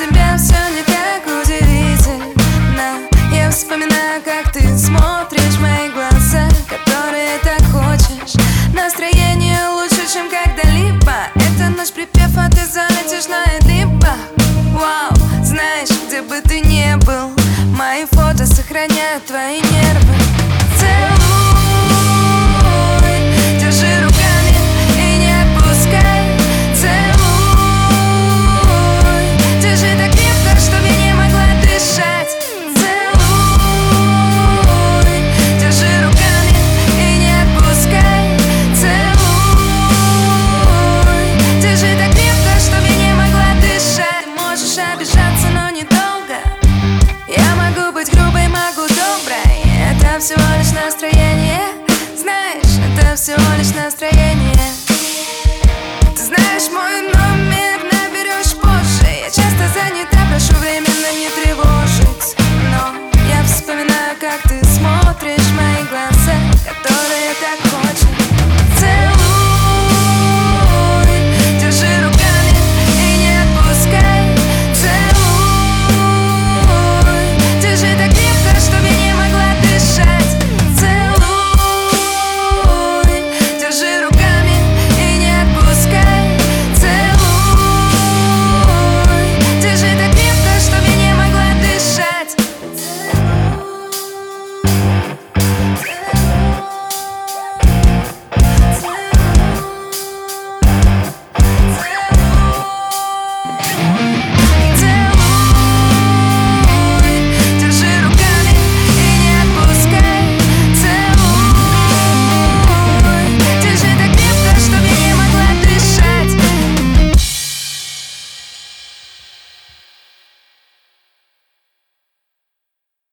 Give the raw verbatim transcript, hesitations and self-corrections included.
тебя все не так удивительно. Я вспоминаю, как ты смотришь в мои глаза, которые так хочешь. Настроение лучше, чем когда-либо. Это наш припев, а ты залетишь на либо. Вау, знаешь, где бы ты ни был, мои фото сохраняют твои нервы. Целуй, держи руками и не отпускай. Целуй, держи так крепко, чтобы я не могла дышать. Целуй, держи руками и не отпускай. Целуй, держи так крепко, чтобы я не могла дышать. Ты можешь обижаться, но недолго. Я могу быть грубой, могу доброй. Это всего лишь настроение. Знаешь, это всего лишь настроение.